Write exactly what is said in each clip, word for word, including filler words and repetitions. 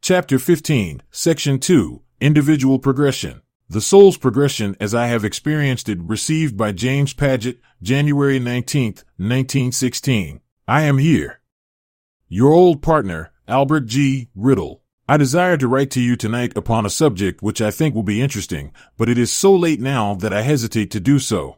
Chapter fifteen, Section two, Individual Progression. The Soul's Progression as I Have Experienced It, received by James Paget, January nineteenth, nineteen sixteen. I am here. Your old partner, Albert G. Riddle. I desire to write to you tonight upon a subject which I think will be interesting, but it is so late now that I hesitate to do so.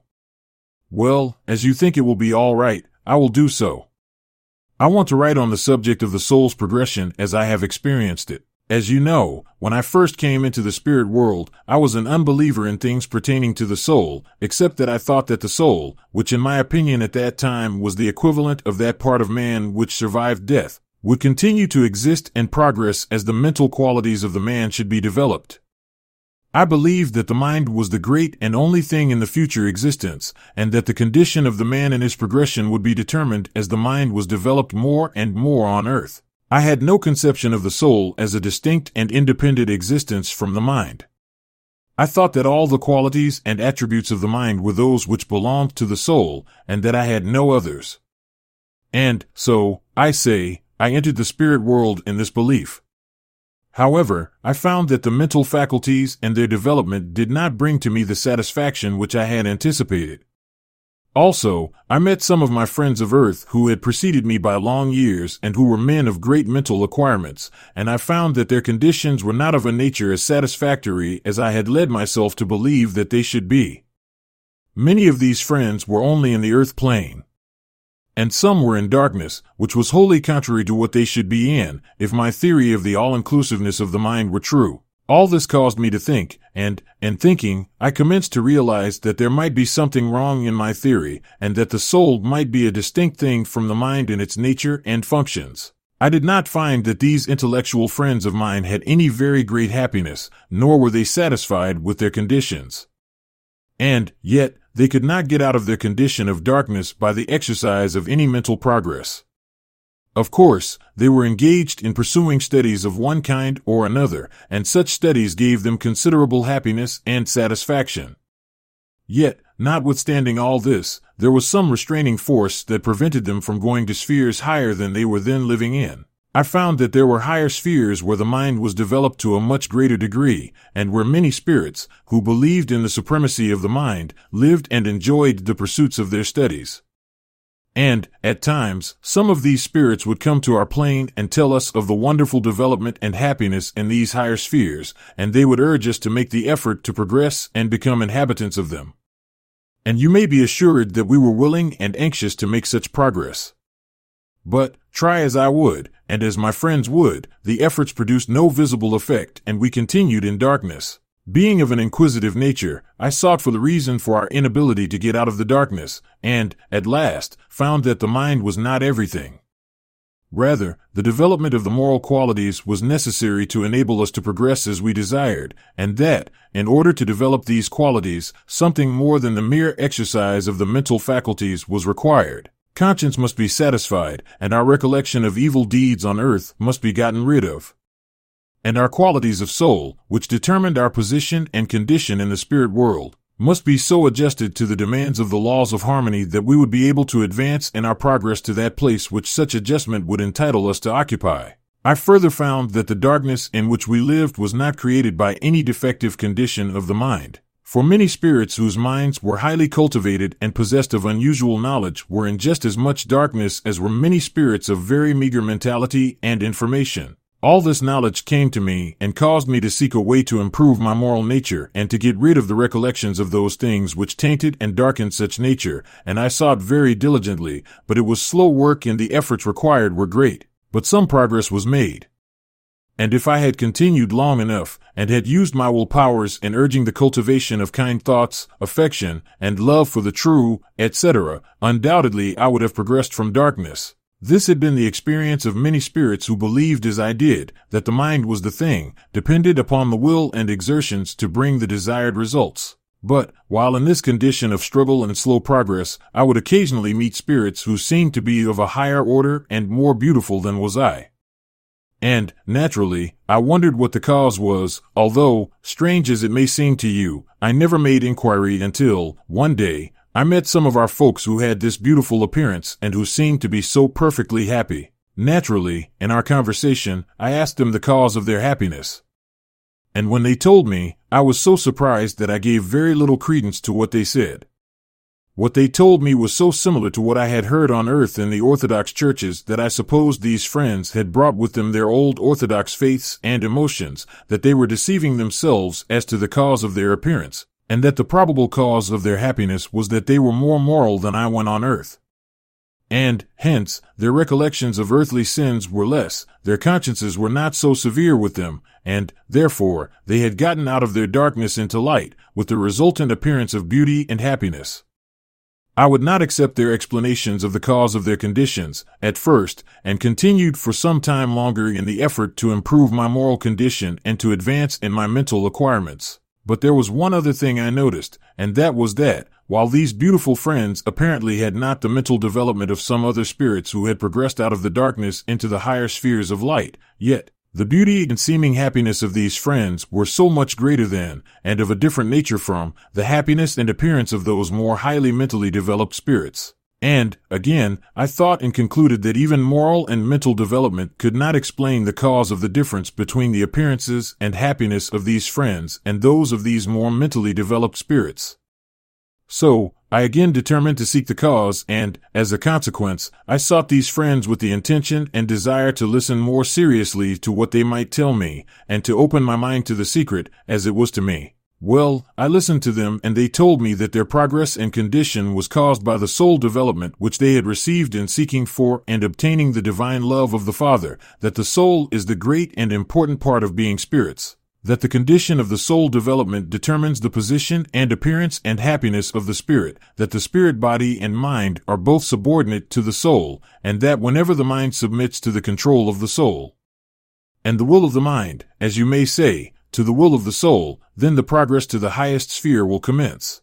Well, as you think it will be all right, I will do so. I want to write on the subject of the soul's progression as I have experienced it. As you know, when I first came into the spirit world, I was an unbeliever in things pertaining to the soul, except that I thought that the soul, which in my opinion at that time was the equivalent of that part of man which survived death, would continue to exist and progress as the mental qualities of the man should be developed. I believed that the mind was the great and only thing in the future existence, and that the condition of the man and his progression would be determined as the mind was developed more and more on earth. I had no conception of the soul as a distinct and independent existence from the mind. I thought that all the qualities and attributes of the mind were those which belonged to the soul, and that I had no others. And, so, I say, I entered the spirit world in this belief. However, I found that the mental faculties and their development did not bring to me the satisfaction which I had anticipated. Also, I met some of my friends of earth who had preceded me by long years and who were men of great mental acquirements, and I found that their conditions were not of a nature as satisfactory as I had led myself to believe that they should be. Many of these friends were only in the earth plane, and some were in darkness, which was wholly contrary to what they should be in, if my theory of the all-inclusiveness of the mind were true. All this caused me to think, and, in thinking, I commenced to realize that there might be something wrong in my theory, and that the soul might be a distinct thing from the mind in its nature and functions. I did not find that these intellectual friends of mine had any very great happiness, nor were they satisfied with their conditions. And, yet, they could not get out of their condition of darkness by the exercise of any mental progress. Of course, they were engaged in pursuing studies of one kind or another, and such studies gave them considerable happiness and satisfaction. Yet, notwithstanding all this, there was some restraining force that prevented them from going to spheres higher than they were then living in. I found that there were higher spheres where the mind was developed to a much greater degree, and where many spirits, who believed in the supremacy of the mind, lived and enjoyed the pursuits of their studies. And, at times, some of these spirits would come to our plane and tell us of the wonderful development and happiness in these higher spheres, and they would urge us to make the effort to progress and become inhabitants of them. And you may be assured that we were willing and anxious to make such progress. But, try as I would, and as my friends would, the efforts produced no visible effect, and we continued in darkness. Being of an inquisitive nature, I sought for the reason for our inability to get out of the darkness, and, at last, found that the mind was not everything. Rather, the development of the moral qualities was necessary to enable us to progress as we desired, and that, in order to develop these qualities, something more than the mere exercise of the mental faculties was required. Conscience must be satisfied, and our recollection of evil deeds on earth must be gotten rid of. And our qualities of soul, which determined our position and condition in the spirit world, must be so adjusted to the demands of the laws of harmony that we would be able to advance in our progress to that place which such adjustment would entitle us to occupy. I further found that the darkness in which we lived was not created by any defective condition of the mind. For many spirits whose minds were highly cultivated and possessed of unusual knowledge were in just as much darkness as were many spirits of very meager mentality and information. All this knowledge came to me and caused me to seek a way to improve my moral nature and to get rid of the recollections of those things which tainted and darkened such nature, and I sought very diligently, but it was slow work and the efforts required were great. But some progress was made. And if I had continued long enough, and had used my will powers in urging the cultivation of kind thoughts, affection, and love for the true, et cetera, undoubtedly I would have progressed from darkness. This had been the experience of many spirits who believed as I did, that the mind was the thing, depended upon the will and exertions to bring the desired results. But, while in this condition of struggle and slow progress, I would occasionally meet spirits who seemed to be of a higher order and more beautiful than was I. And, naturally, I wondered what the cause was, although, strange as it may seem to you, I never made inquiry until, one day, I met some of our folks who had this beautiful appearance and who seemed to be so perfectly happy. Naturally, in our conversation, I asked them the cause of their happiness. And when they told me, I was so surprised that I gave very little credence to what they said. What they told me was so similar to what I had heard on earth in the Orthodox churches that I supposed these friends had brought with them their old Orthodox faiths and emotions, that they were deceiving themselves as to the cause of their appearance, and that the probable cause of their happiness was that they were more moral than I when on earth. And, hence, their recollections of earthly sins were less, their consciences were not so severe with them, and, therefore, they had gotten out of their darkness into light, with the resultant appearance of beauty and happiness. I would not accept their explanations of the cause of their conditions, at first, and continued for some time longer in the effort to improve my moral condition and to advance in my mental acquirements. But there was one other thing I noticed, and that was that, while these beautiful friends apparently had not the mental development of some other spirits who had progressed out of the darkness into the higher spheres of light, yet, the beauty and seeming happiness of these friends were so much greater than, and of a different nature from, the happiness and appearance of those more highly mentally developed spirits. And, again, I thought and concluded that even moral and mental development could not explain the cause of the difference between the appearances and happiness of these friends and those of these more mentally developed spirits. So, I again determined to seek the cause, and, as a consequence, I sought these friends with the intention and desire to listen more seriously to what they might tell me, and to open my mind to the secret, as it was to me. Well, I listened to them, and they told me that their progress and condition was caused by the soul development which they had received in seeking for and obtaining the divine love of the Father, that the soul is the great and important part of being spirits, that the condition of the soul development determines the position and appearance and happiness of the spirit, that the spirit body and mind are both subordinate to the soul, and that whenever the mind submits to the control of the soul, and the will of the mind, as you may say, to the will of the soul, then the progress to the highest sphere will commence.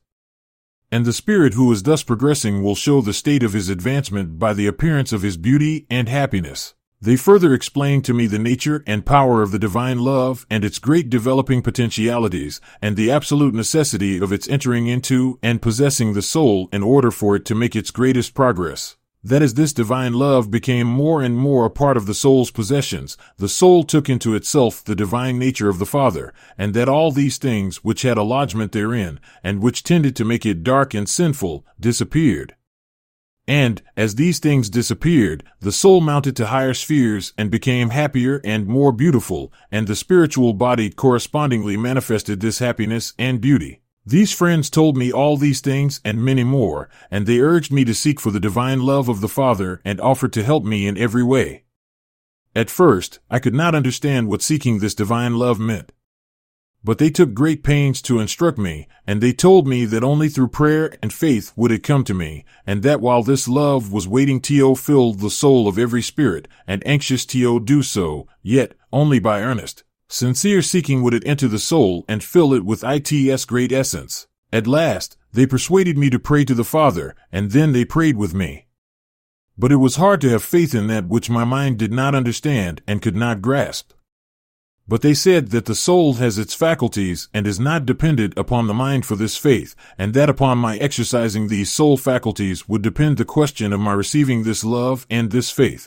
And the spirit who is thus progressing will show the state of his advancement by the appearance of his beauty and happiness. They further explained to me the nature and power of the divine love and its great developing potentialities, and the absolute necessity of its entering into and possessing the soul in order for it to make its greatest progress. That as this divine love became more and more a part of the soul's possessions, the soul took into itself the divine nature of the Father, and that all these things which had a lodgment therein, and which tended to make it dark and sinful, disappeared. And, as these things disappeared, the soul mounted to higher spheres and became happier and more beautiful, and the spiritual body correspondingly manifested this happiness and beauty. These friends told me all these things and many more, and they urged me to seek for the divine love of the Father and offered to help me in every way. At first, I could not understand what seeking this divine love meant. But they took great pains to instruct me, and they told me that only through prayer and faith would it come to me, and that while this love was waiting to fill the soul of every spirit, and anxious to do so, yet, only by earnest, sincere seeking would it enter the soul and fill it with its great essence. At last, they persuaded me to pray to the Father, and then they prayed with me. But it was hard to have faith in that which my mind did not understand and could not grasp. But they said that the soul has its faculties and is not dependent upon the mind for this faith, and that upon my exercising these soul faculties would depend the question of my receiving this love and this faith.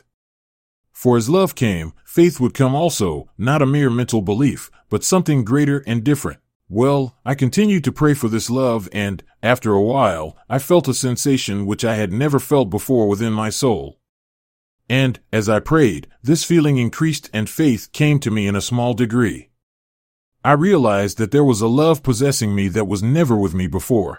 For as love came, faith would come also, not a mere mental belief, but something greater and different. Well, I continued to pray for this love, and, after a while, I felt a sensation which I had never felt before within my soul. And, as I prayed, this feeling increased and faith came to me in a small degree. I realized that there was a love possessing me that was never with me before.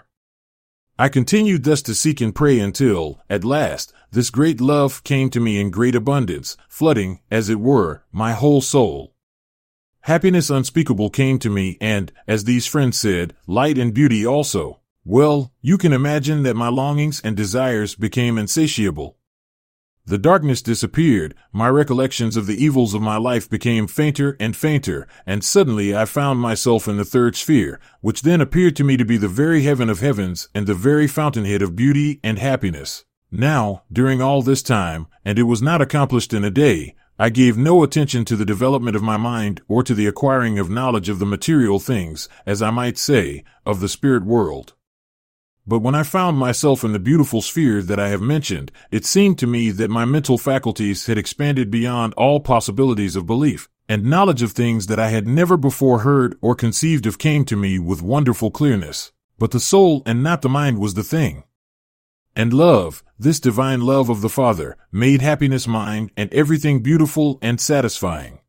I continued thus to seek and pray until, at last, this great love came to me in great abundance, flooding, as it were, my whole soul. Happiness unspeakable came to me and, as these friends said, light and beauty also. Well, you can imagine that my longings and desires became insatiable. The darkness disappeared, my recollections of the evils of my life became fainter and fainter, and suddenly I found myself in the third sphere, which then appeared to me to be the very heaven of heavens and the very fountainhead of beauty and happiness. Now, during all this time, and it was not accomplished in a day, I gave no attention to the development of my mind or to the acquiring of knowledge of the material things, as I might say, of the spirit world. But when I found myself in the beautiful sphere that I have mentioned, it seemed to me that my mental faculties had expanded beyond all possibilities of belief, and knowledge of things that I had never before heard or conceived of came to me with wonderful clearness. But the soul and not the mind was the thing. And love, this divine love of the Father, made happiness mine and everything beautiful and satisfying.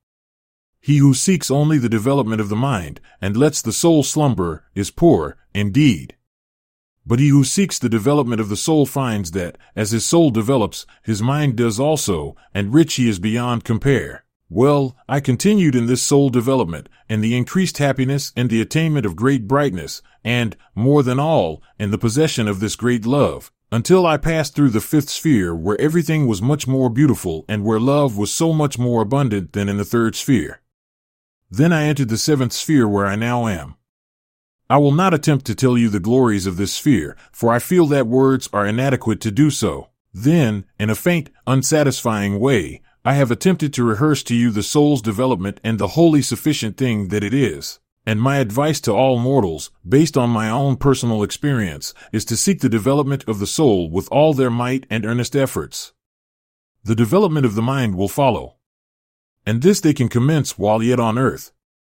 He who seeks only the development of the mind and lets the soul slumber is poor, indeed. But he who seeks the development of the soul finds that, as his soul develops, his mind does also, and rich he is beyond compare. Well, I continued in this soul development, in the increased happiness and the attainment of great brightness, and, more than all, in the possession of this great love, until I passed through the fifth sphere where everything was much more beautiful and where love was so much more abundant than in the third sphere. Then I entered the seventh sphere where I now am. I will not attempt to tell you the glories of this sphere, for I feel that words are inadequate to do so. Then, in a faint, unsatisfying way, I have attempted to rehearse to you the soul's development and the wholly sufficient thing that it is. And my advice to all mortals, based on my own personal experience, is to seek the development of the soul with all their might and earnest efforts. The development of the mind will follow. And this they can commence while yet on earth.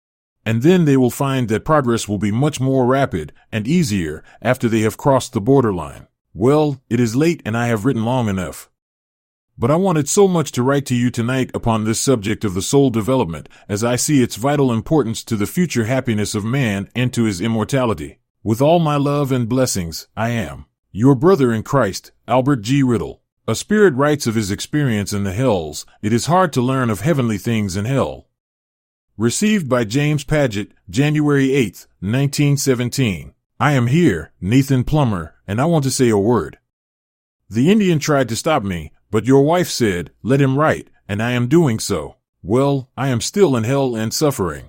And then they will find that progress will be much more rapid and easier after they have crossed the borderline. Well, it is late and I have written long enough. But I wanted so much to write to you tonight upon this subject of the soul development, as I see its vital importance to the future happiness of man and to his immortality. With all my love and blessings, I am your brother in Christ, Albert G. Riddle. A spirit writes of his experience in the hells. It is hard to learn of heavenly things in hell. Received by James Paget, January eighth, nineteen seventeen. I am here, Nathan Plummer, and I want to say a word. The Indian tried to stop me, but your wife said, let him write, and I am doing so. Well, I am still in hell and suffering.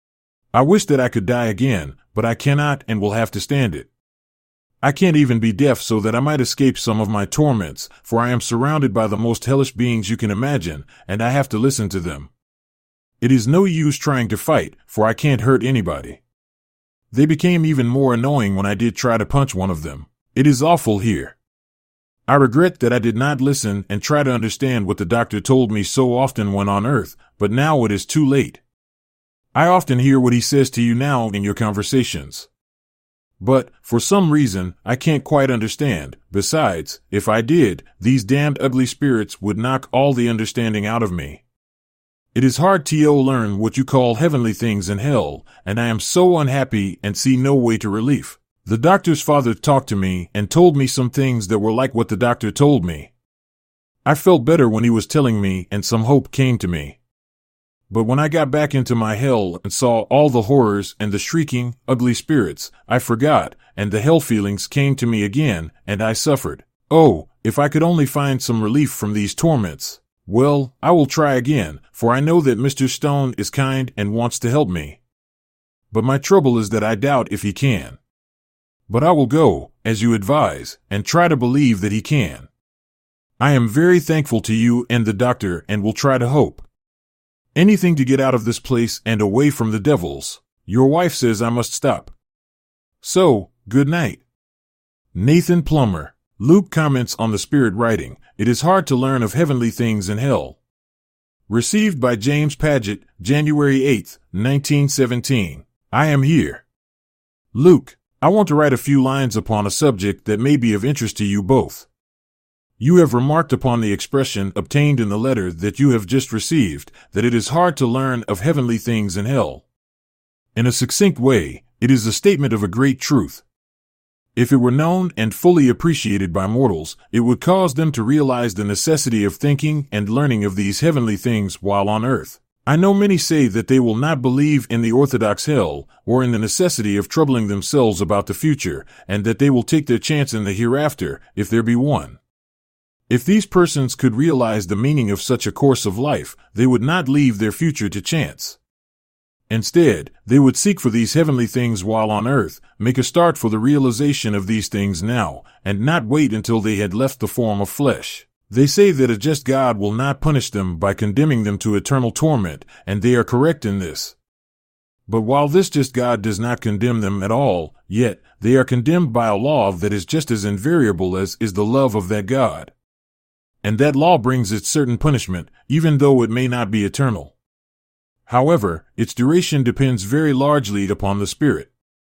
I wish that I could die again, but I cannot and will have to stand it. I can't even be deaf so that I might escape some of my torments, for I am surrounded by the most hellish beings you can imagine, and I have to listen to them. It is no use trying to fight, for I can't hurt anybody. They became even more annoying when I did try to punch one of them. It is awful here. I regret that I did not listen and try to understand what the doctor told me so often when on earth, but now it is too late. I often hear what he says to you now in your conversations. But, for some reason, I can't quite understand. Besides, if I did, these damned ugly spirits would knock all the understanding out of me. It is hard to learn what you call heavenly things in hell, and I am so unhappy and see no way to relief. The doctor's father talked to me and told me some things that were like what the doctor told me. I felt better when he was telling me and some hope came to me. But when I got back into my hell and saw all the horrors and the shrieking, ugly spirits, I forgot, and the hell feelings came to me again, and I suffered. Oh, if I could only find some relief from these torments. Well, I will try again, for I know that Mister Stone is kind and wants to help me. But my trouble is that I doubt if he can. But I will go, as you advise, and try to believe that he can. I am very thankful to you and the doctor and will try to hope. Anything to get out of this place and away from the devils. Your wife says I must stop. So, good night. Nathan Plummer. Luke comments on the spirit writing. It is hard to learn of heavenly things in hell. Received by James Paget, January eighth, nineteen seventeen. I am here. Luke, I want to write a few lines upon a subject that may be of interest to you both. You have remarked upon the expression obtained in the letter that you have just received, that it is hard to learn of heavenly things in hell. In a succinct way, it is a statement of a great truth. If it were known and fully appreciated by mortals, it would cause them to realize the necessity of thinking and learning of these heavenly things while on earth. I know many say that they will not believe in the orthodox hell, or in the necessity of troubling themselves about the future, and that they will take their chance in the hereafter, if there be one. If these persons could realize the meaning of such a course of life, they would not leave their future to chance. Instead, they would seek for these heavenly things while on earth, make a start for the realization of these things now, and not wait until they had left the form of flesh. They say that a just God will not punish them by condemning them to eternal torment, and they are correct in this. But while this just God does not condemn them at all, yet they are condemned by a law that is just as invariable as is the love of that God. And that law brings its certain punishment, even though it may not be eternal. However, its duration depends very largely upon the spirit.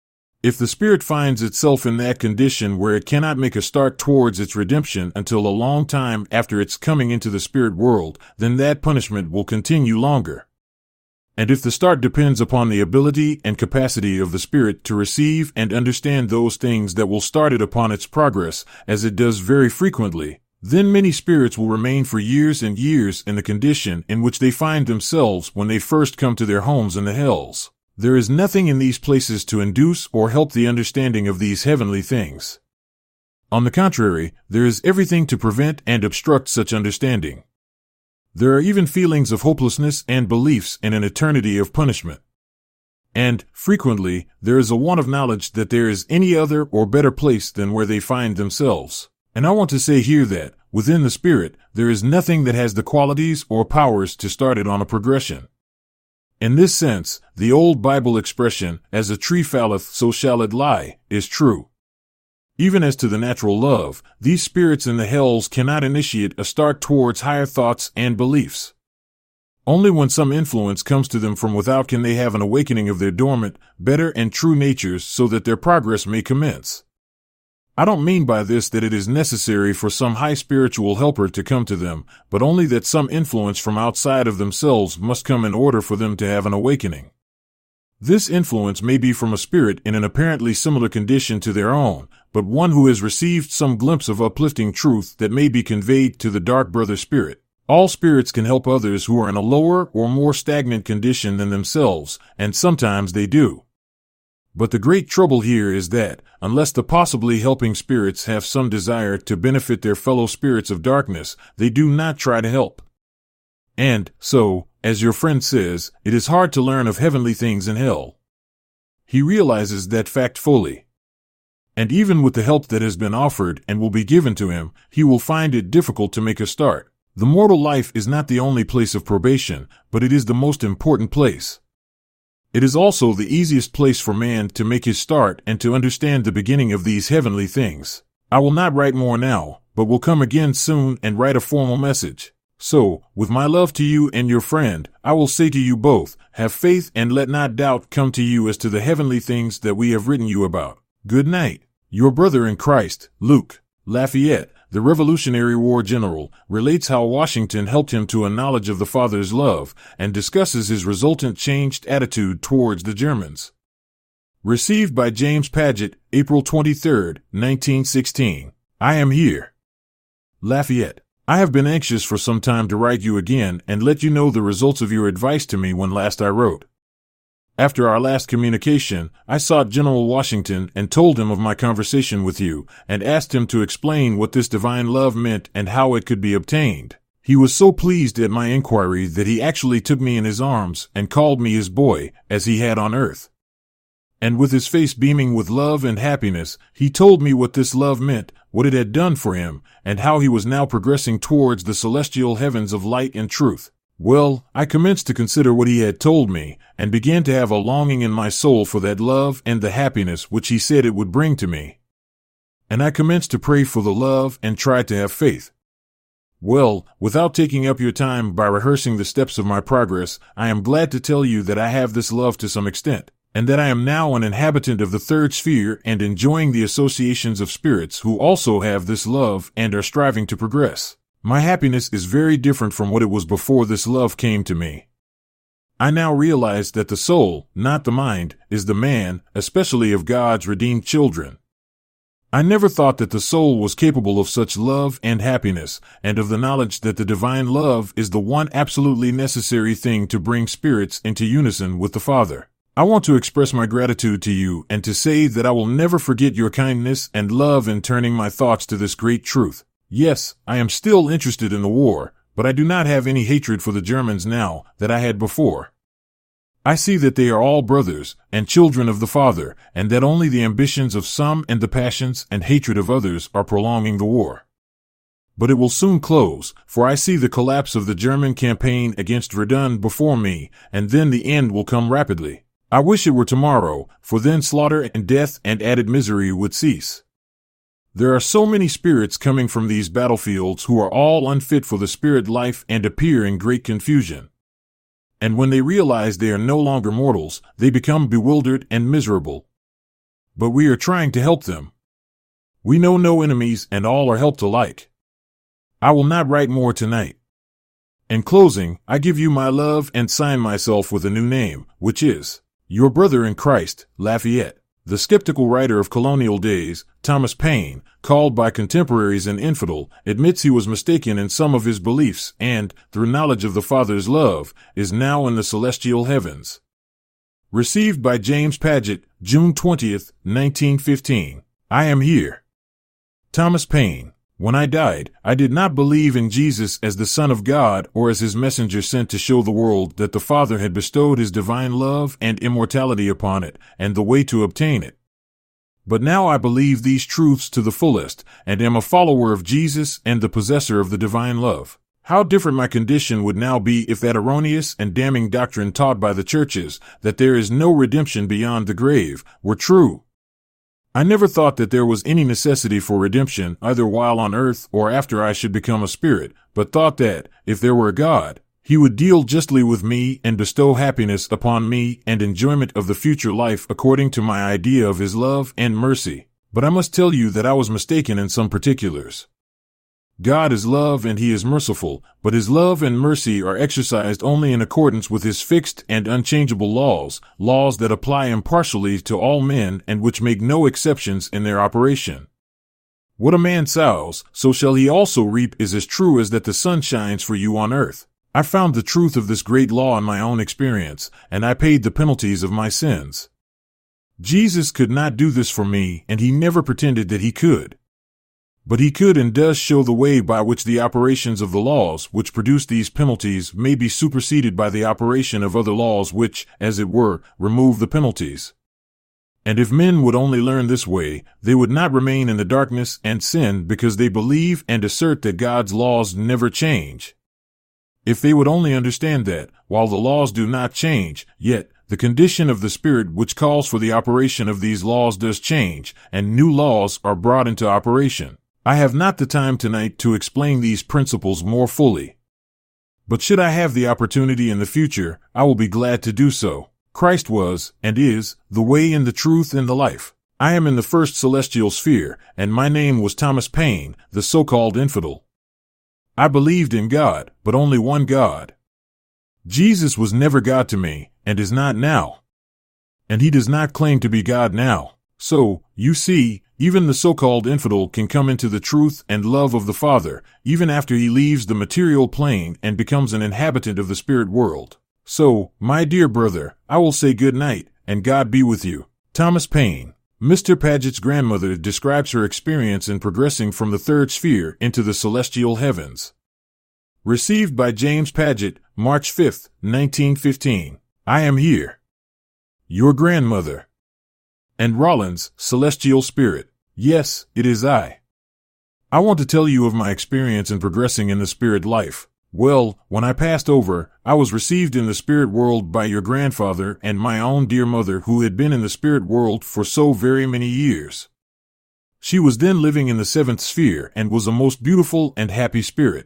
If the spirit finds itself in that condition where it cannot make a start towards its redemption until a long time after its coming into the spirit world, then that punishment will continue longer. And if the start depends upon the ability and capacity of the spirit to receive and understand those things that will start it upon its progress, as it does very frequently, then many spirits will remain for years and years in the condition in which they find themselves when they first come to their homes in the hells. There is nothing in these places to induce or help the understanding of these heavenly things. On the contrary, there is everything to prevent and obstruct such understanding. There are even feelings of hopelessness and beliefs in an eternity of punishment. And, frequently, there is a want of knowledge that there is any other or better place than where they find themselves. And I want to say here that, within the spirit, there is nothing that has the qualities or powers to start it on a progression. In this sense, the old Bible expression, as a tree falleth, so shall it lie, is true. Even as to the natural love, these spirits in the hells cannot initiate a start towards higher thoughts and beliefs. Only when some influence comes to them from without can they have an awakening of their dormant, better and true natures so that their progress may commence. I don't mean by this that it is necessary for some high spiritual helper to come to them, but only that some influence from outside of themselves must come in order for them to have an awakening. This influence may be from a spirit in an apparently similar condition to their own, but one who has received some glimpse of uplifting truth that may be conveyed to the dark brother spirit. All spirits can help others who are in a lower or more stagnant condition than themselves, and sometimes they do. But the great trouble here is that, unless the possibly helping spirits have some desire to benefit their fellow spirits of darkness, they do not try to help. And, so, as your friend says, it is hard to learn of heavenly things in hell. He realizes that fact fully. And even with the help that has been offered and will be given to him, he will find it difficult to make a start. The mortal life is not the only place of probation, but it is the most important place. It is also the easiest place for man to make his start and to understand the beginning of these heavenly things. I will not write more now, but will come again soon and write a formal message. So, with my love to you and your friend, I will say to you both, have faith and let not doubt come to you as to the heavenly things that we have written you about. Good night. Your brother in Christ, Luke. Lafayette, the Revolutionary War general, relates how Washington helped him to a knowledge of the Father's love, and discusses his resultant changed attitude towards the Germans. Received by James Paget, April twenty-third, nineteen sixteen. I am here. Lafayette. I have been anxious for some time to write you again and let you know the results of your advice to me when last I wrote. After our last communication, I sought General Washington and told him of my conversation with you, and asked him to explain what this divine love meant and how it could be obtained. He was so pleased at my inquiry that he actually took me in his arms and called me his boy, as he had on earth. And with his face beaming with love and happiness, he told me what this love meant, what it had done for him, and how he was now progressing towards the celestial heavens of light and truth. Well, I commenced to consider what he had told me, and began to have a longing in my soul for that love and the happiness which he said it would bring to me. And I commenced to pray for the love and tried to have faith. Well, without taking up your time by rehearsing the steps of my progress, I am glad to tell you that I have this love to some extent, and that I am now an inhabitant of the third sphere and enjoying the associations of spirits who also have this love and are striving to progress. My happiness is very different from what it was before this love came to me. I now realize that the soul, not the mind, is the man, especially of God's redeemed children. I never thought that the soul was capable of such love and happiness, and of the knowledge that the divine love is the one absolutely necessary thing to bring spirits into unison with the Father. I want to express my gratitude to you and to say that I will never forget your kindness and love in turning my thoughts to this great truth. Yes, I am still interested in the war, but I do not have any hatred for the Germans now that I had before. I see that they are all brothers and children of the Father, and that only the ambitions of some and the passions and hatred of others are prolonging the war. But it will soon close, for I see the collapse of the German campaign against Verdun before me, and then the end will come rapidly. I wish it were tomorrow, for then slaughter and death and added misery would cease. There are so many spirits coming from these battlefields who are all unfit for the spirit life and appear in great confusion. And when they realize they are no longer mortals, they become bewildered and miserable. But we are trying to help them. We know no enemies and all are helped alike. I will not write more tonight. In closing, I give you my love and sign myself with a new name, which is your brother in Christ, Lafayette. The skeptical writer of colonial days, Thomas Paine, called by contemporaries an infidel, admits he was mistaken in some of his beliefs and, through knowledge of the Father's love, is now in the celestial heavens. Received by James Paget, June twentieth, nineteen fifteen. I am here. Thomas Paine. When I died, I did not believe in Jesus as the Son of God or as his messenger sent to show the world that the Father had bestowed his divine love and immortality upon it, and the way to obtain it. But now I believe these truths to the fullest, and am a follower of Jesus and the possessor of the divine love. How different my condition would now be if that erroneous and damning doctrine taught by the churches, that there is no redemption beyond the grave, were true. I never thought that there was any necessity for redemption, either while on earth or after I should become a spirit, but thought that, if there were a God, he would deal justly with me and bestow happiness upon me and enjoyment of the future life according to my idea of his love and mercy. But I must tell you that I was mistaken in some particulars. God is love and he is merciful, but his love and mercy are exercised only in accordance with his fixed and unchangeable laws, laws that apply impartially to all men and which make no exceptions in their operation. What a man sows, so shall he also reap is as true as that the sun shines for you on earth. I found the truth of this great law in my own experience, and I paid the penalties of my sins. Jesus could not do this for me, and he never pretended that he could. But he could and does show the way by which the operations of the laws which produce these penalties may be superseded by the operation of other laws which, as it were, remove the penalties. And if men would only learn this way, they would not remain in the darkness and sin because they believe and assert that God's laws never change. If they would only understand that, while the laws do not change, yet the condition of the Spirit which calls for the operation of these laws does change, and new laws are brought into operation. I have not the time tonight to explain these principles more fully. But should I have the opportunity in the future, I will be glad to do so. Christ was, and is, the way and the truth and the life. I am in the first celestial sphere, and my name was Thomas Paine, the so-called infidel. I believed in God, but only one God. Jesus was never God to me, and is not now. And he does not claim to be God now. So, you see, even the so-called infidel can come into the truth and love of the Father, even after he leaves the material plane and becomes an inhabitant of the spirit world. So, my dear brother, I will say good night, and God be with you. Thomas Paine. Mister Paget's grandmother describes her experience in progressing from the third sphere into the celestial heavens. Received by James Paget, March fifth, nineteen fifteen. I am here. Your grandmother. And Rollins, celestial spirit. Yes, it is I. I want to tell you of my experience in progressing in the spirit life. Well, when I passed over, I was received in the spirit world by your grandfather and my own dear mother who had been in the spirit world for so very many years. She was then living in the seventh sphere and was a most beautiful and happy spirit.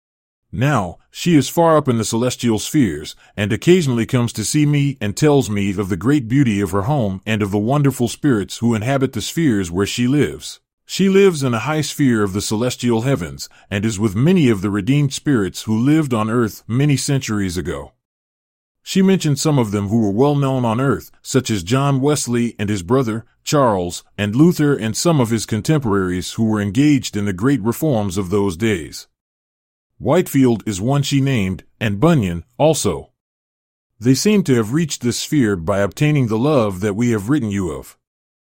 Now, she is far up in the celestial spheres, and occasionally comes to see me and tells me of the great beauty of her home and of the wonderful spirits who inhabit the spheres where she lives. She lives in a high sphere of the celestial heavens, and is with many of the redeemed spirits who lived on earth many centuries ago. She mentioned some of them who were well known on earth, such as John Wesley and his brother, Charles, and Luther and some of his contemporaries who were engaged in the great reforms of those days. Whitefield is one she named, and Bunyan, also. They seem to have reached this sphere by obtaining the love that we have written you of.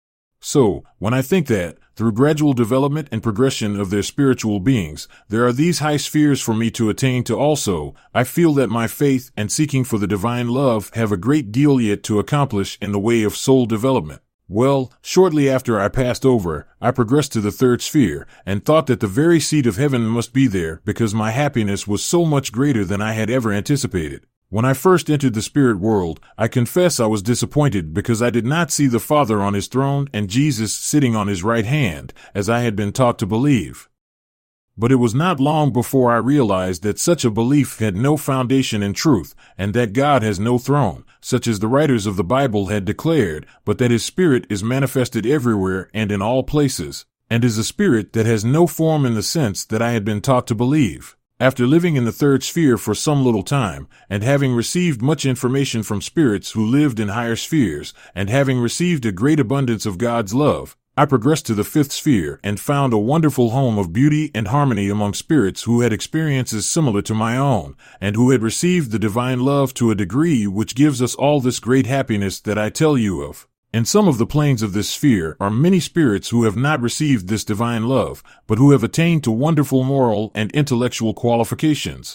So, when I think that, through gradual development and progression of their spiritual beings, there are these high spheres for me to attain to also, I feel that my faith and seeking for the divine love have a great deal yet to accomplish in the way of soul development. Well, shortly after I passed over, I progressed to the third sphere, and thought that the very seat of heaven must be there because my happiness was so much greater than I had ever anticipated. When I first entered the spirit world, I confess I was disappointed because I did not see the Father on his throne and Jesus sitting on his right hand, as I had been taught to believe. But it was not long before I realized that such a belief had no foundation in truth, and that God has no throne, such as the writers of the Bible had declared, but that his Spirit is manifested everywhere and in all places, and is a spirit that has no form in the sense that I had been taught to believe. After living in the third sphere for some little time, and having received much information from spirits who lived in higher spheres, and having received a great abundance of God's love, I progressed to the fifth sphere and found a wonderful home of beauty and harmony among spirits who had experiences similar to my own, and who had received the divine love to a degree which gives us all this great happiness that I tell you of. In some of the planes of this sphere are many spirits who have not received this divine love, but who have attained to wonderful moral and intellectual qualifications.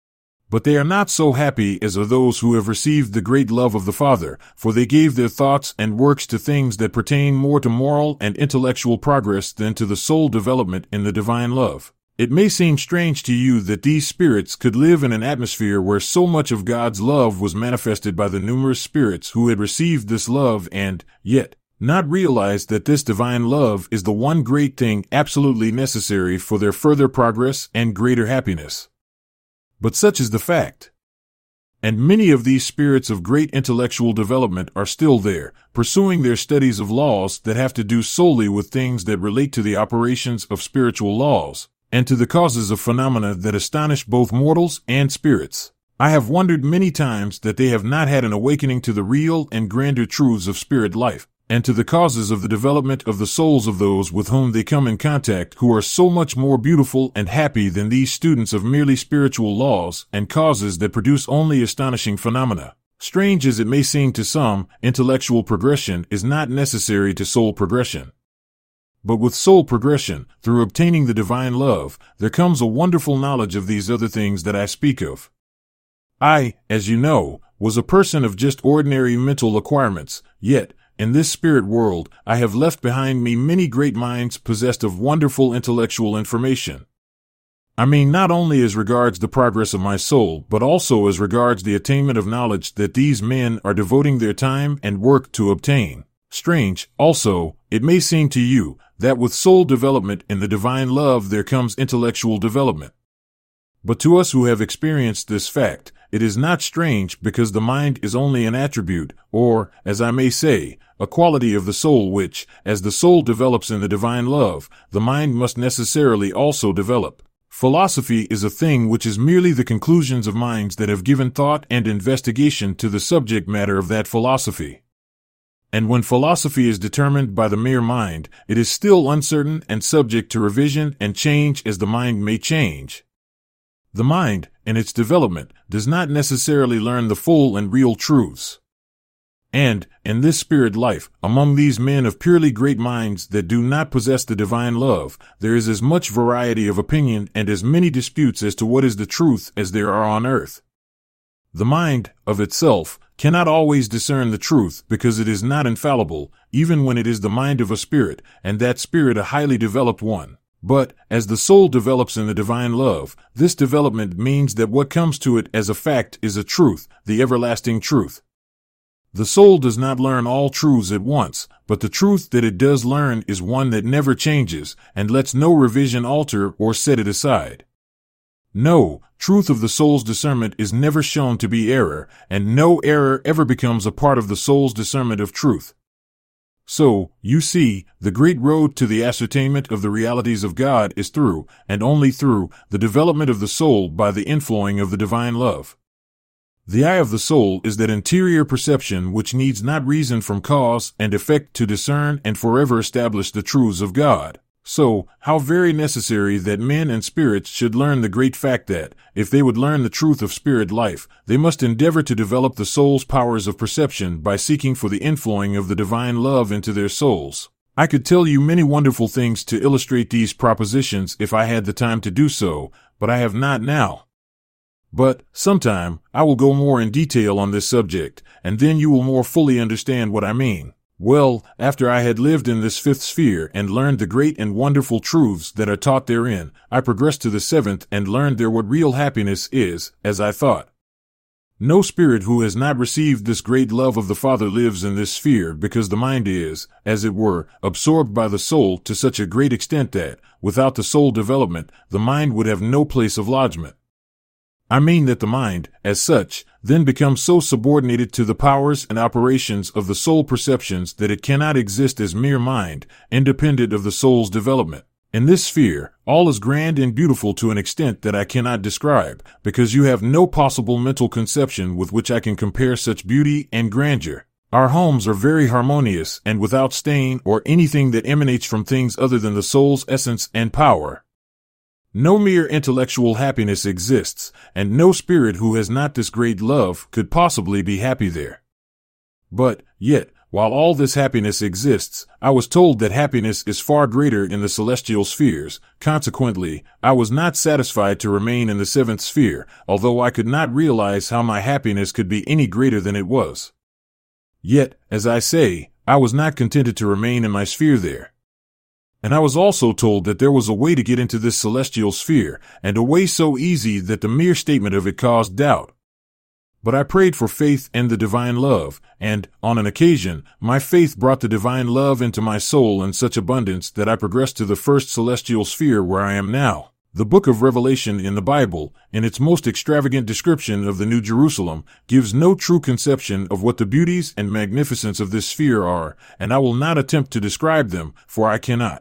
But they are not so happy as are those who have received the great love of the Father, for they gave their thoughts and works to things that pertain more to moral and intellectual progress than to the soul development in the divine love. It may seem strange to you that these spirits could live in an atmosphere where so much of God's love was manifested by the numerous spirits who had received this love and, yet, not realize that this divine love is the one great thing absolutely necessary for their further progress and greater happiness. But such is the fact. And many of these spirits of great intellectual development are still there, pursuing their studies of laws that have to do solely with things that relate to the operations of spiritual laws, and to the causes of phenomena that astonish both mortals and spirits. I have wondered many times that they have not had an awakening to the real and grander truths of spirit life, and to the causes of the development of the souls of those with whom they come in contact, who are so much more beautiful and happy than these students of merely spiritual laws and causes that produce only astonishing phenomena. Strange as it may seem to some, intellectual progression is not necessary to soul progression. But with soul progression, through obtaining the divine love, there comes a wonderful knowledge of these other things that I speak of. I, as you know, was a person of just ordinary mental acquirements, yet, in this spirit world, I have left behind me many great minds possessed of wonderful intellectual information. I mean not only as regards the progress of my soul, but also as regards the attainment of knowledge that these men are devoting their time and work to obtain. Strange, also, it may seem to you, that with soul development in the divine love there comes intellectual development. But to us who have experienced this fact, it is not strange, because the mind is only an attribute, or, as I may say, a quality of the soul which, as the soul develops in the divine love, the mind must necessarily also develop. Philosophy is a thing which is merely the conclusions of minds that have given thought and investigation to the subject matter of that philosophy. And when philosophy is determined by the mere mind, it is still uncertain and subject to revision and change as the mind may change. The mind, in its development, does not necessarily learn the full and real truths. And, in this spirit life, among these men of purely great minds that do not possess the divine love, there is as much variety of opinion and as many disputes as to what is the truth as there are on earth. The mind, of itself, cannot always discern the truth because it is not infallible, even when it is the mind of a spirit, and that spirit a highly developed one. But, as the soul develops in the divine love, this development means that what comes to it as a fact is a truth, the everlasting truth. The soul does not learn all truths at once, but the truth that it does learn is one that never changes, and lets no revision alter or set it aside. No, truth of the soul's discernment is never shown to be error, and no error ever becomes a part of the soul's discernment of truth. So, you see, the great road to the ascertainment of the realities of God is through, and only through, the development of the soul by the inflowing of the divine love. The eye of the soul is that interior perception which needs not reason from cause and effect to discern and forever establish the truths of God. So, how very necessary that men and spirits should learn the great fact that, if they would learn the truth of spirit life, they must endeavor to develop the soul's powers of perception by seeking for the inflowing of the divine love into their souls. I could tell you many wonderful things to illustrate these propositions if I had the time to do so, but I have not now. But, sometime, I will go more in detail on this subject, and then you will more fully understand what I mean. Well, after I had lived in this fifth sphere and learned the great and wonderful truths that are taught therein, I progressed to the seventh and learned there what real happiness is, as I thought. No spirit who has not received this great love of the Father lives in this sphere, because the mind is, as it were, absorbed by the soul to such a great extent that, without the soul development, the mind would have no place of lodgment. I mean that the mind, as such, then becomes so subordinated to the powers and operations of the soul perceptions that it cannot exist as mere mind, independent of the soul's development. In this sphere, all is grand and beautiful to an extent that I cannot describe, because you have no possible mental conception with which I can compare such beauty and grandeur. Our homes are very harmonious and without stain or anything that emanates from things other than the soul's essence and power. No mere intellectual happiness exists, and no spirit who has not this great love could possibly be happy there. But, yet, while all this happiness exists, I was told that happiness is far greater in the celestial spheres. Consequently, I was not satisfied to remain in the seventh sphere, although I could not realize how my happiness could be any greater than it was. Yet, as I say, I was not contented to remain in my sphere there. And I was also told that there was a way to get into this celestial sphere, and a way so easy that the mere statement of it caused doubt. But I prayed for faith and the divine love, and, on an occasion, my faith brought the divine love into my soul in such abundance that I progressed to the first celestial sphere where I am now. The book of Revelation in the Bible, in its most extravagant description of the New Jerusalem, gives no true conception of what the beauties and magnificence of this sphere are, and I will not attempt to describe them, for I cannot.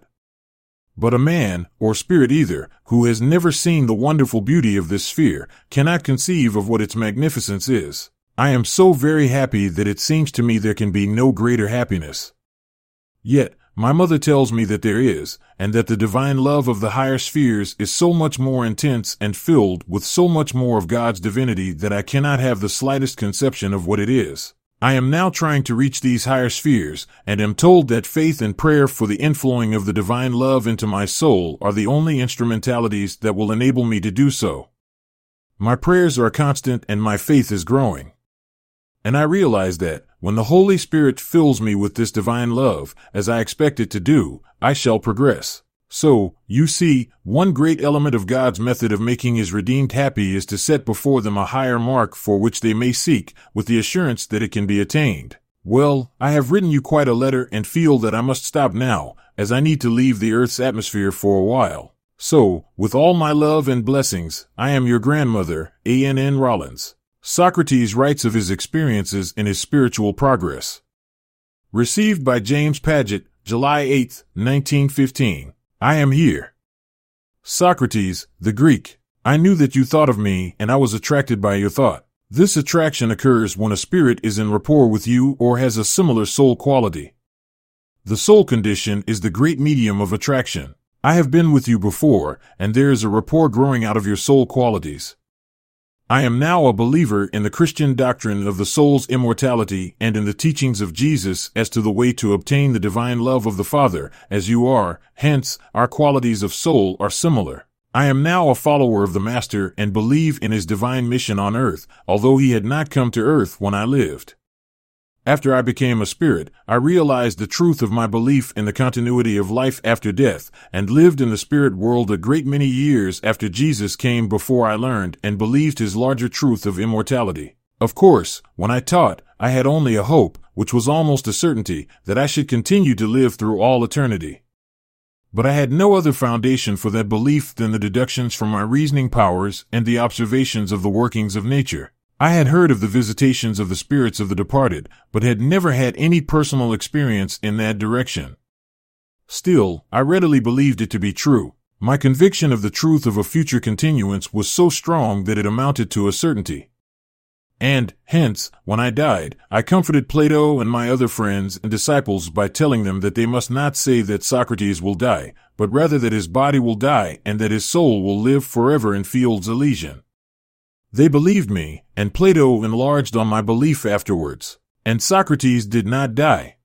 But a man, or spirit either, who has never seen the wonderful beauty of this sphere, cannot conceive of what its magnificence is. I am so very happy that it seems to me there can be no greater happiness. Yet, my mother tells me that there is, and that the divine love of the higher spheres is so much more intense and filled with so much more of God's divinity that I cannot have the slightest conception of what it is. I am now trying to reach these higher spheres, and am told that faith and prayer for the inflowing of the divine love into my soul are the only instrumentalities that will enable me to do so. My prayers are constant and my faith is growing. And I realize that, when the Holy Spirit fills me with this divine love, as I expect it to do, I shall progress. So, you see, one great element of God's method of making his redeemed happy is to set before them a higher mark for which they may seek, with the assurance that it can be attained. Well, I have written you quite a letter and feel that I must stop now, as I need to leave the earth's atmosphere for a while. So, with all my love and blessings, I am your grandmother, A N N Rollins. Socrates writes of his experiences in his spiritual progress. Received by James Paget, July eighth, nineteen fifteen. I am here. Socrates, the Greek. I knew that you thought of me, and I was attracted by your thought. This attraction occurs when a spirit is in rapport with you or has a similar soul quality. The soul condition is the great medium of attraction. I have been with you before, and there is a rapport growing out of your soul qualities. I am now a believer in the Christian doctrine of the soul's immortality and in the teachings of Jesus as to the way to obtain the divine love of the Father, as you are, hence, our qualities of soul are similar. I am now a follower of the Master and believe in his divine mission on earth, although he had not come to earth when I lived. After I became a spirit, I realized the truth of my belief in the continuity of life after death, and lived in the spirit world a great many years after Jesus came before I learned and believed his larger truth of immortality. Of course, when I taught, I had only a hope, which was almost a certainty, that I should continue to live through all eternity. But I had no other foundation for that belief than the deductions from my reasoning powers and the observations of the workings of nature. I had heard of the visitations of the spirits of the departed, but had never had any personal experience in that direction. Still, I readily believed it to be true. My conviction of the truth of a future continuance was so strong that it amounted to a certainty. And, hence, when I died, I comforted Plato and my other friends and disciples by telling them that they must not say that Socrates will die, but rather that his body will die and that his soul will live forever in fields Elysian. They believed me, and Plato enlarged on my belief afterwards. And Socrates did not die.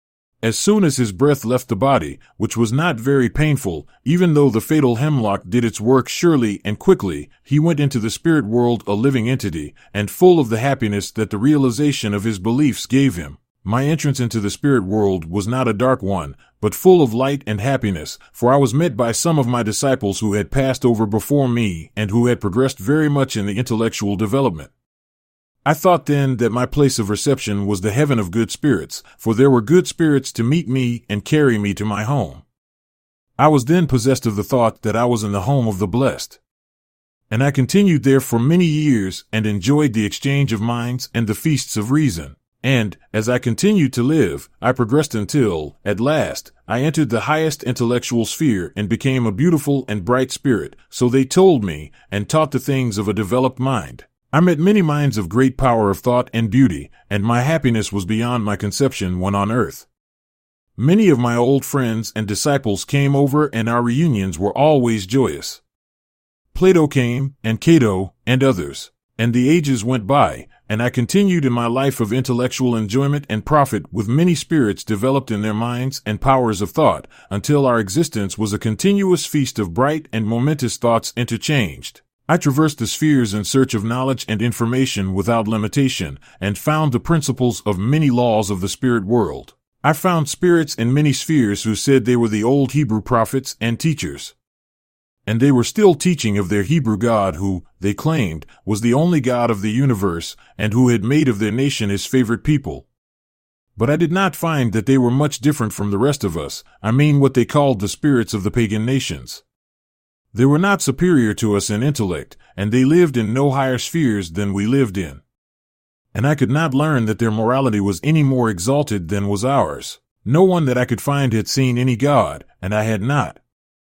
As soon as his breath left the body, which was not very painful, even though the fatal hemlock did its work surely and quickly, he went into the spirit world a living entity, and full of the happiness that the realization of his beliefs gave him. My entrance into the spirit world was not a dark one, but full of light and happiness, for I was met by some of my disciples who had passed over before me and who had progressed very much in the intellectual development. I thought then that my place of reception was the heaven of good spirits, for there were good spirits to meet me and carry me to my home. I was then possessed of the thought that I was in the home of the blessed. And I continued there for many years and enjoyed the exchange of minds and the feasts of reason. And, as I continued to live, I progressed until, at last, I entered the highest intellectual sphere and became a beautiful and bright spirit, so they told me, and taught the things of a developed mind. I met many minds of great power of thought and beauty, and my happiness was beyond my conception when on earth. Many of my old friends and disciples came over, and our reunions were always joyous. Plato came, and Cato, and others, and the ages went by, and I continued in my life of intellectual enjoyment and profit with many spirits developed in their minds and powers of thought, until our existence was a continuous feast of bright and momentous thoughts interchanged. I traversed the spheres in search of knowledge and information without limitation, and found the principles of many laws of the spirit world. I found spirits in many spheres who said they were the old Hebrew prophets and teachers. And they were still teaching of their Hebrew God who, they claimed, was the only God of the universe, and who had made of their nation his favorite people. But I did not find that they were much different from the rest of us, I mean what they called the spirits of the pagan nations. They were not superior to us in intellect, and they lived in no higher spheres than we lived in. And I could not learn that their morality was any more exalted than was ours. No one that I could find had seen any God, and I had not.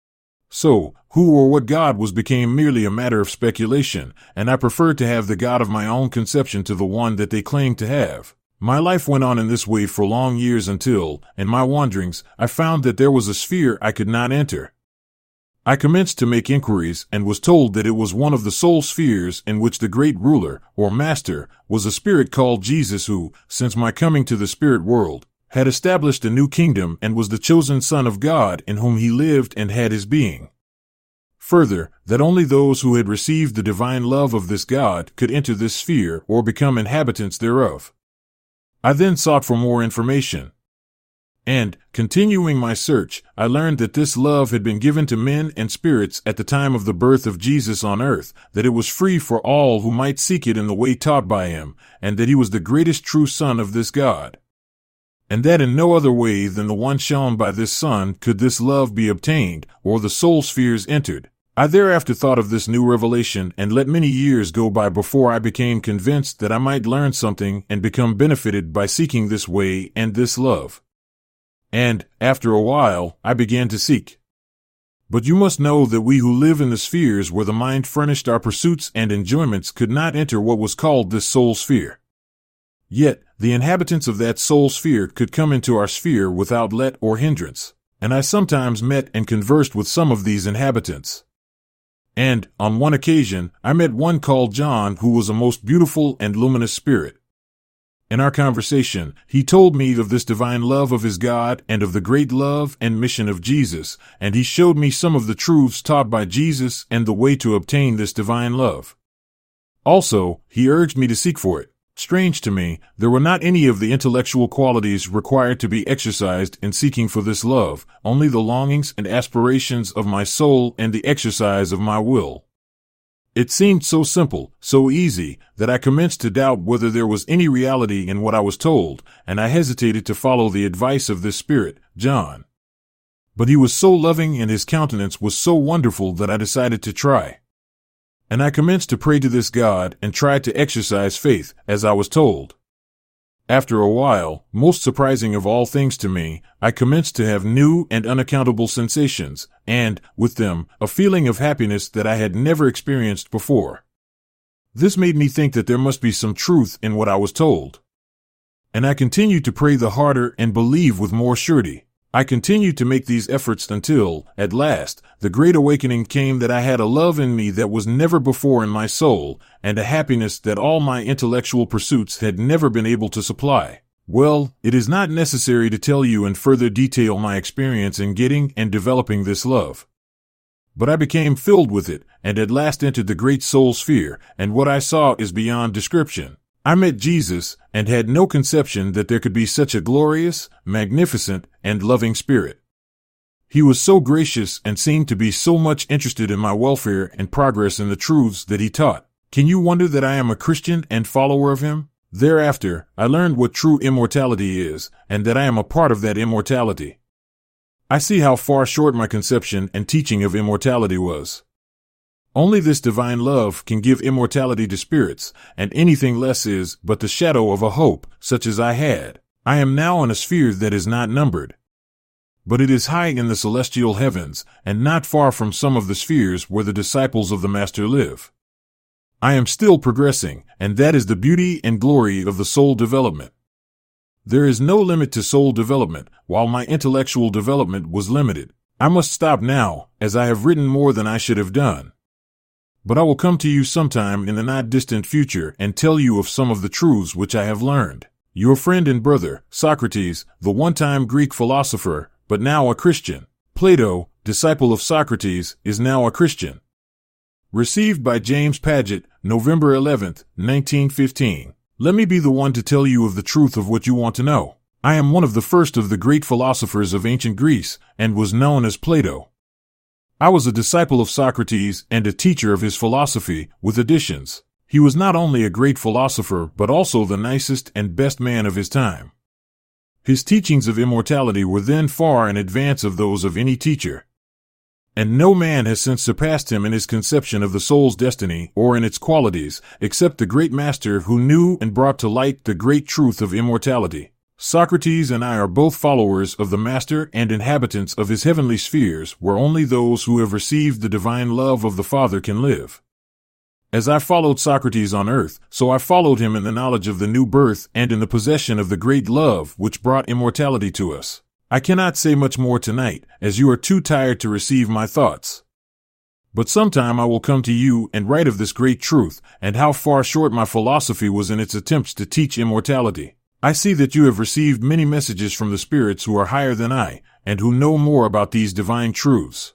So, who or what God was became merely a matter of speculation, and I preferred to have the God of my own conception to the one that they claimed to have. My life went on in this way for long years until, in my wanderings, I found that there was a sphere I could not enter. I commenced to make inquiries and was told that it was one of the soul spheres in which the great ruler, or master, was a spirit called Jesus who, since my coming to the spirit world, had established a new kingdom and was the chosen Son of God in whom he lived and had his being. Further, that only those who had received the divine love of this God could enter this sphere or become inhabitants thereof. I then sought for more information. And, continuing my search, I learned that this love had been given to men and spirits at the time of the birth of Jesus on earth, that it was free for all who might seek it in the way taught by him, and that he was the greatest true Son of this God. And that in no other way than the one shown by this Son could this love be obtained, or the soul spheres entered. I thereafter thought of this new revelation and let many years go by before I became convinced that I might learn something and become benefited by seeking this way and this love. And, after a while, I began to seek. But you must know that we who live in the spheres where the mind furnished our pursuits and enjoyments could not enter what was called this soul sphere. Yet, the inhabitants of that soul sphere could come into our sphere without let or hindrance, and I sometimes met and conversed with some of these inhabitants. And, on one occasion, I met one called John who was a most beautiful and luminous spirit. In our conversation, he told me of this divine love of his God and of the great love and mission of Jesus, and he showed me some of the truths taught by Jesus and the way to obtain this divine love. Also, he urged me to seek for it. Strange to me, there were not any of the intellectual qualities required to be exercised in seeking for this love, only the longings and aspirations of my soul and the exercise of my will. It seemed so simple, so easy, that I commenced to doubt whether there was any reality in what I was told, and I hesitated to follow the advice of this spirit, John. But he was so loving and his countenance was so wonderful that I decided to try. And I commenced to pray to this God and tried to exercise faith, as I was told. After a while, most surprising of all things to me, I commenced to have new and unaccountable sensations, and, with them, a feeling of happiness that I had never experienced before. This made me think that there must be some truth in what I was told. And I continued to pray the harder and believe with more surety. I continued to make these efforts until, at last, the great awakening came that I had a love in me that was never before in my soul, and a happiness that all my intellectual pursuits had never been able to supply. Well, it is not necessary to tell you in further detail my experience in getting and developing this love. But I became filled with it, and at last entered the great soul sphere, and what I saw is beyond description. I met Jesus, and had no conception that there could be such a glorious, magnificent, and loving spirit. He was so gracious and seemed to be so much interested in my welfare and progress in the truths that he taught. Can you wonder that I am a Christian and follower of him? Thereafter, I learned what true immortality is, and that I am a part of that immortality. I see how far short my conception and teaching of immortality was. Only this divine love can give immortality to spirits, and anything less is but the shadow of a hope, such as I had. I am now in a sphere that is not numbered. But it is high in the celestial heavens, and not far from some of the spheres where the disciples of the Master live. I am still progressing, and that is the beauty and glory of the soul development. There is no limit to soul development, while my intellectual development was limited. I must stop now, as I have written more than I should have done. But I will come to you sometime in the not-distant future and tell you of some of the truths which I have learned. Your friend and brother, Socrates, the one-time Greek philosopher, but now a Christian. Plato, disciple of Socrates, is now a Christian. Received by James Paget, November eleventh, nineteen fifteen. Let me be the one to tell you of the truth of what you want to know. I am one of the first of the great philosophers of ancient Greece, and was known as Plato. I was a disciple of Socrates and a teacher of his philosophy, with additions. He was not only a great philosopher but also the nicest and best man of his time. His teachings of immortality were then far in advance of those of any teacher. And no man has since surpassed him in his conception of the soul's destiny or in its qualities, except the great master who knew and brought to light the great truth of immortality. Socrates and I are both followers of the Master and inhabitants of his heavenly spheres, where only those who have received the divine love of the Father can live. As I followed Socrates on earth, so I followed him in the knowledge of the new birth and in the possession of the great love which brought immortality to us. I cannot say much more tonight, as you are too tired to receive my thoughts. But sometime I will come to you and write of this great truth, and how far short my philosophy was in its attempts to teach immortality. I see that you have received many messages from the spirits who are higher than I, and who know more about these divine truths.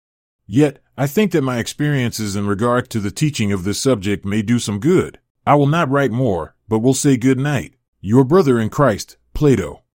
Yet, I think that my experiences in regard to the teaching of this subject may do some good. I will not write more, but will say good night. Your brother in Christ, Plato.